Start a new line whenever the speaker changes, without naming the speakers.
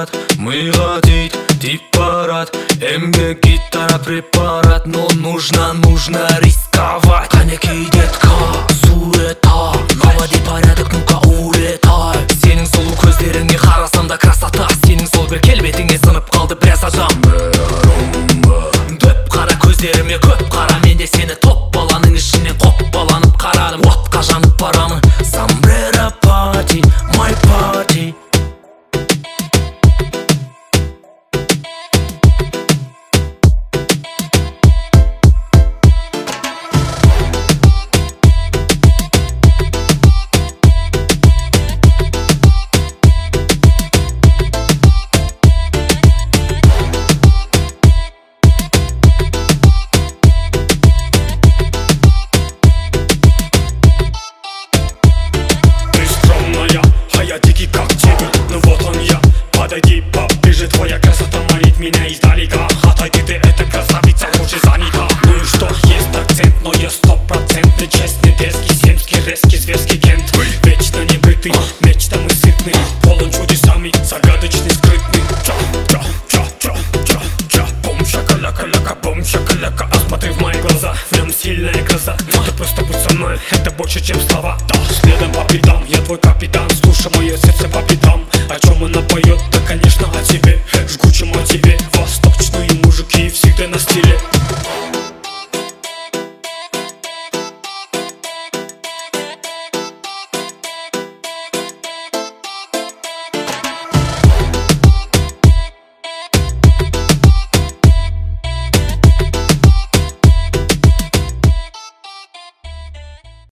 парад, мы ходить, типа рад. МГ, гитара, препарат, но нужно рисковать. Қанекей, детка, суета, наводи порядок, ну-ка улетай. Сенің сұлу көздеріңе қарасам да красота. Сенің сол бір келбетіңе сынып қалды біраз адам. Дөп қара көздеріме көп қара, мен де сені топ баланың ішінен қоппаланып қарадым. Отқа жанып барамын. Sombrero party, my party.
Я дикий как тигр, ну вот он я. Подойди поближе, твоя красота манит меня издалека. Отойди ты, эта красавица уже занята. Ну и что, есть акцент, но я стопроцентный, честный, дерзкий, земский, резкий, зверский кент. Вечно небритый, мечтами сытный, полон чудесами, загадочный, скрытный. Бум шакаляка, бум шакаляка. А смотри в мои глаза, в нем сильная гроза. Ты просто будь со мной, это больше, чем слова. Да, следом по пятам, я твой капитан. Слушай мое сердце по пятам, о чем она поет.